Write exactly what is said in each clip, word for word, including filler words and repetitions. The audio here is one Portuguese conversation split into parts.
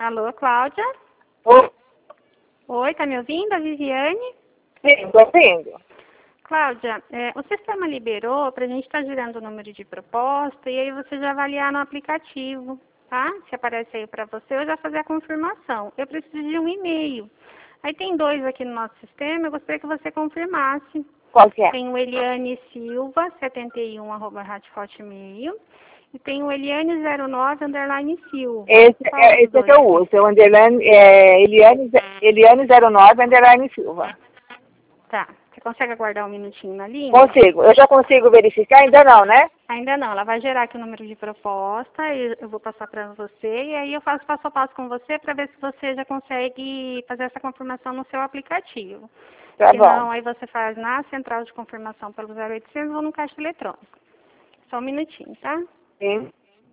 Alô, Cláudia? Oi, Oi, tá me ouvindo? A Viviane? sim, tô ouvindo. Cláudia, é, o sistema liberou para a gente estar girando o número de proposta e aí você já avaliar no aplicativo, tá? Se aparece aí para você, eu já fazer a confirmação. Eu preciso de um e-mail. Aí tem dois aqui no nosso sistema, eu gostaria que você confirmasse. Qual que é? Tem o Eliane Silva, setenta e um, arroba rádio hotmail. E tem o Eliane zero nove, underline Silva. Esse, Qual é, dos esse é que dois? eu uso, é o Underline, é, Eliane, Eliane zero nove, Underline Silva. Tá. Você consegue aguardar um minutinho na linha? Consigo. Eu já consigo verificar? Ainda não, né? Ainda não. Ela vai gerar aqui o número de proposta, e eu vou passar para você, e aí eu faço passo a passo com você para ver se você já consegue fazer essa confirmação no seu aplicativo. Tá Se bom. não, aí você faz na central de confirmação pelo zero oitocentos ou no caixa eletrônico. Só um minutinho, tá? Sim.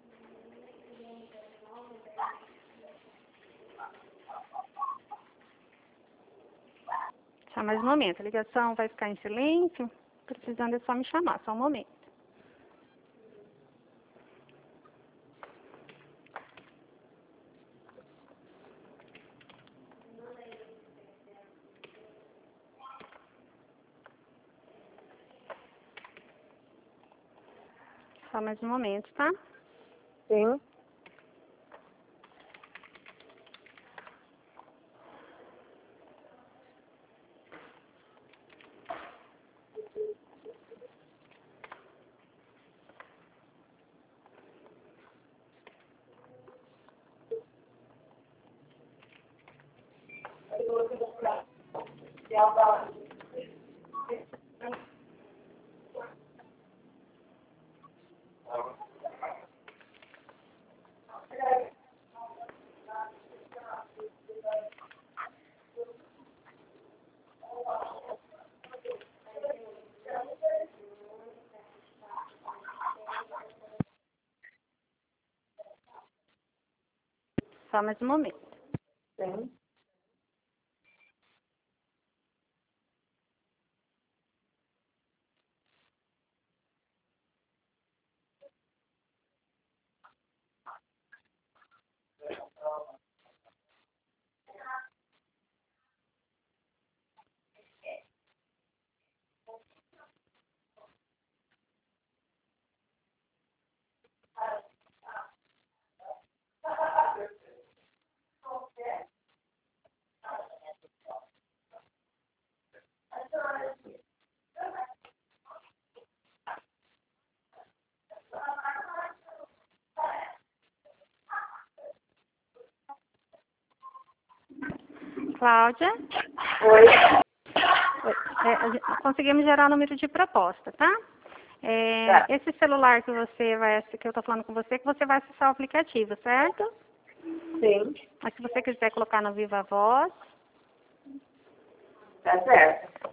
Só mais um momento. A ligação vai ficar em silêncio. Precisando é só me chamar, só um momento. Só mais um momento, tá? Sim. Só mais um momento. Sim. Cláudia? Oi. Oi. É, a gente- conseguimos gerar o número de proposta, tá? É, Tá. esse celular que você vai, que eu estou falando com você, que você vai acessar o aplicativo, certo? Sim. Mas se você quiser colocar no Viva Voz, Tá certo.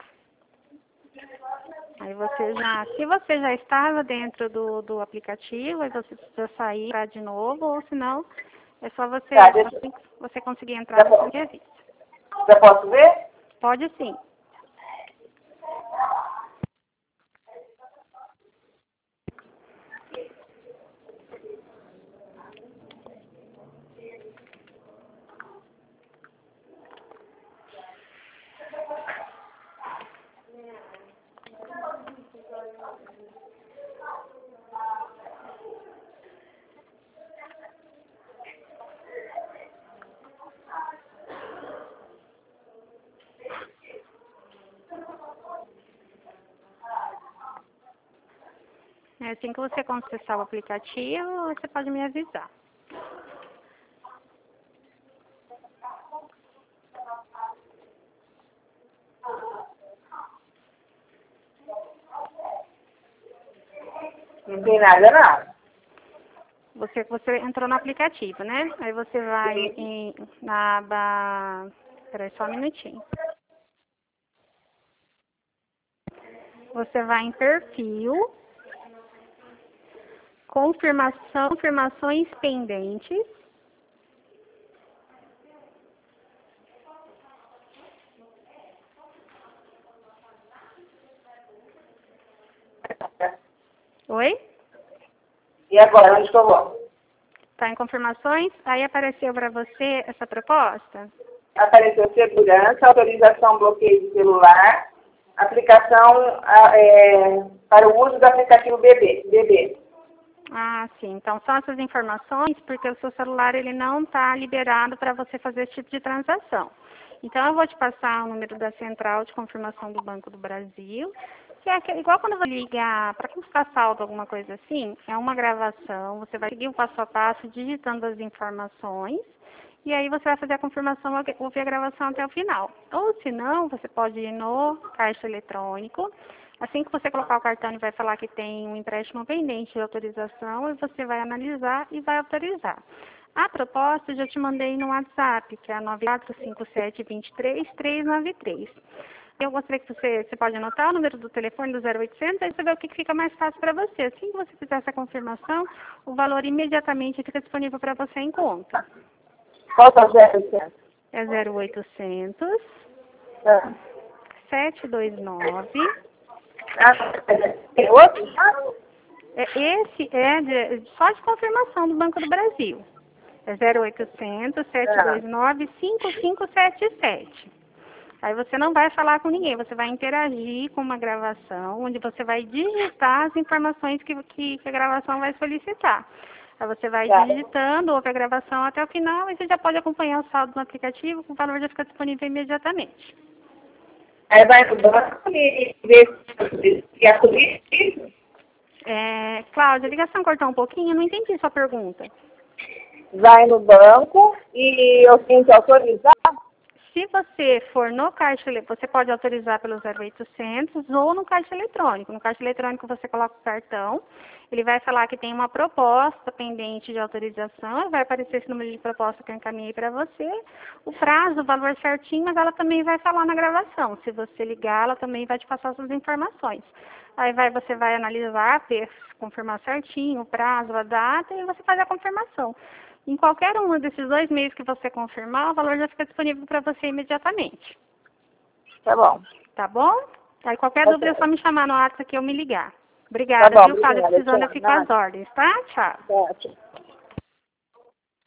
aí você já, se você já estava dentro do, do aplicativo, aí você precisa sair pra de novo, ou se não, é só você, Tá, deixa assim que você conseguir entrar, Já você posso, me avisa. já posso ver? Pode sim. É assim que você acessar o aplicativo, você pode me avisar. Não tem nada, não. Você, você entrou no aplicativo, né? Aí você vai Sim. em, na aba... Espera só um minutinho. Você vai em perfil, confirmação, confirmações pendentes. Oi? E agora, onde que eu vou? Tá em confirmações? Aí apareceu para você essa proposta? Apareceu segurança, autorização, bloqueio de celular, aplicação é, para o uso do aplicativo B B. B B. Ah, sim. Então, são essas informações porque o seu celular ele não está liberado para você fazer esse tipo de transação. Então, eu vou te passar o número da Central de Confirmação do Banco do Brasil, que é aquele, igual quando você liga para consultar saldo, alguma coisa assim, é uma gravação, você vai seguir o passo a passo digitando as informações, e aí você vai fazer a confirmação, ouvir a gravação até o final. Ou se não, você pode ir no caixa eletrônico. Assim que você colocar o cartão, ele vai falar que tem um empréstimo pendente de autorização e você vai analisar e vai autorizar. A proposta eu já te mandei no WhatsApp, que é nove quatro cinco sete, dois três, três nove três. Eu gostaria que você, você pode anotar o número do telefone do zero oitocentos, aí você vê o que fica mais fácil para você. Assim que você fizer essa confirmação, o valor imediatamente fica disponível para você em conta. Qual é o zero oitocentos? É zero oitocentos, Ah. sete dois nove. Ah, tem outro? É, esse é de, só de confirmação do Banco do Brasil. É zero oitocentos, sete dois nove, cinco cinco sete sete. Aí você não vai falar com ninguém, você vai interagir com uma gravação, onde você vai digitar as informações que, que, que a gravação vai solicitar. Aí você vai Tá. digitando, ouve a gravação até o final, e você já pode acompanhar o saldo no aplicativo, o valor já fica disponível imediatamente. Aí vai no banco e vê se é tudo isso. É, Cláudia, a ligação cortou um pouquinho, eu não entendi sua pergunta. Vai no banco e eu tenho que autorizar. Se você for no caixa, você pode autorizar pelo zero oitocentos ou no caixa eletrônico. No caixa eletrônico você coloca o cartão, ele vai falar que tem uma proposta pendente de autorização, vai aparecer esse número de proposta que eu encaminhei para você, o prazo, o valor certinho, mas ela também vai falar na gravação. Se você ligar, ela também vai te passar suas informações. Aí vai, você vai analisar, confirmar certinho o prazo, a data e você faz a confirmação. Em qualquer um desses dois meios que você confirmar, o valor já fica disponível para você imediatamente. Tá bom. Tá bom? Aí qualquer Tá dúvida é só me chamar no WhatsApp que eu me ligar. Tá Obrigada, bom, viu, Cláudia? obrigada. Precisando, eu Tchau. fico às Nada. ordens, tá? Tchau. Tchau, tchau.